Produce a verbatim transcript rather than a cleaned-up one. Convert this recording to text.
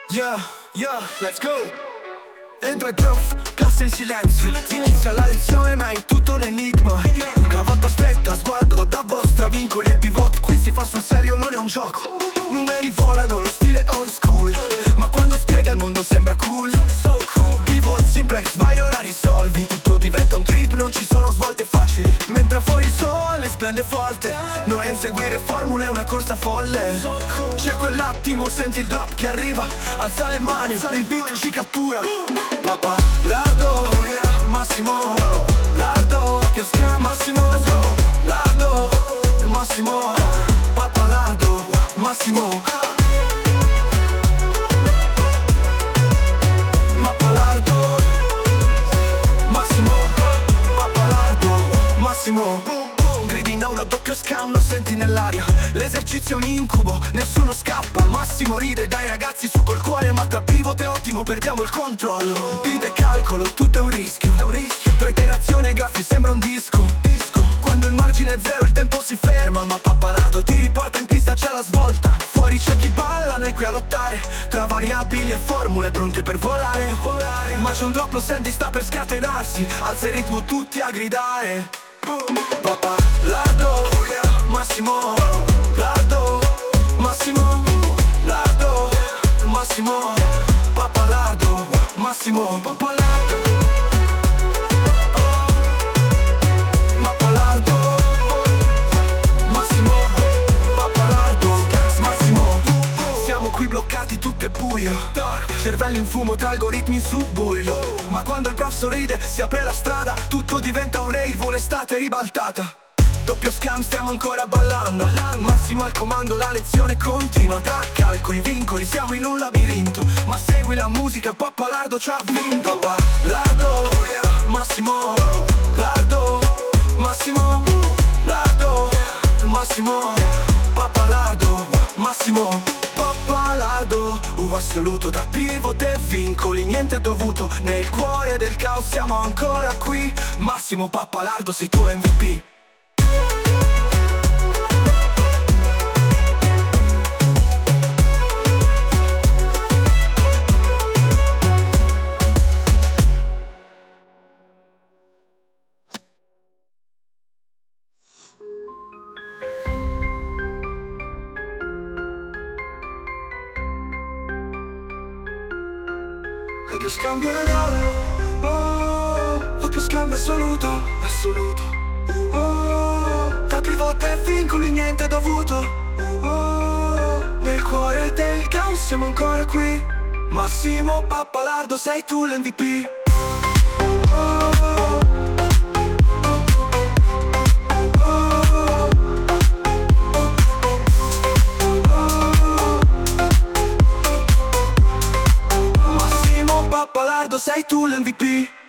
Yeah, yeah, let's go. Entra e prof, classe in silenzio. Inizia la lezione ma è tutto un enigma. Cravatta aspetta, sguardo da vostra, vincoli e pivot. Qui si fa sul serio, non è un gioco. Numeri volano, lo stile old school. Ma quando spiega il mondo sembra cool. So cool. Pivot simplex, vai ora risolvi. Tutto diventa un trip, non ci sono svolte facili. Mentre fuori il sole splende forte. Noi a inseguire formule è una corsa folle. C'è quell'attimo, senti il drop che arriva. Alza le mani, il beat ci cattura. Papà, lardo, Massimo. Lardo, che schema Massimo. Lardo, Massimo. Papà, lardo, Massimo. Papà, lardo, Massimo. Papà, lardo, Massimo. Gridi in aula, doppio scam, lo senti nell'aria. L'esercizio è un incubo, nessuno scappa. Massimo ride dai ragazzi su col cuore. Ma tra pivot è ottimo, perdiamo il controllo. Pide calcolo, tutto è un rischio. È un rischio. Tra iterazione e graffi sembra un disco. Disco. Quando il margine è zero il tempo si ferma. Ma Pappalato ti riporta in pista, c'è la svolta. Fuori c'è chi balla, noi qui a lottare. Tra variabili e formule pronte per volare, volare. Ma c'è un drop, lo senti, sta per scatenarsi. Alza il ritmo, tutti a gridare. Papà, lardo, Massimo. Lardo, Massimo. Lardo, Massimo. Papà, lardo, Massimo. Papà, lardo, Papà, lardo, Massimo. Papà, lardo, Massimo. Siamo qui bloccati, tutto è buio. Cervelli in fumo tra algoritmi in subbuglio. Ma quando il prof sorride si apre la strada. Tutto diventa un rave, un'estate ribaltata. Doppio scam, stiamo ancora ballando. Massimo al comando, la lezione continua. Tra calcoli, vincoli, siamo in un labirinto. Ma segui la musica, Pappalardo ci ha vinto. Pappalardo, Massimo. Lardo, Massimo. Lardo, Massimo. Pappalardo, Massimo. Pappalardo, uvo assoluto tra pivot e vincoli. Niente è dovuto, nel cuore del caos siamo ancora qui. Massimo Pappalardo, sei tu M V P. Doppio scambio reale, oh, doppio scambio assoluto, assoluto, oh, tra pivot e vincoli niente è dovuto, oh, nel cuore del caos siamo ancora qui. Massimo Pappalardo, sei tu l'M V P. Oh, Pappalardo, sei tu l'M V P.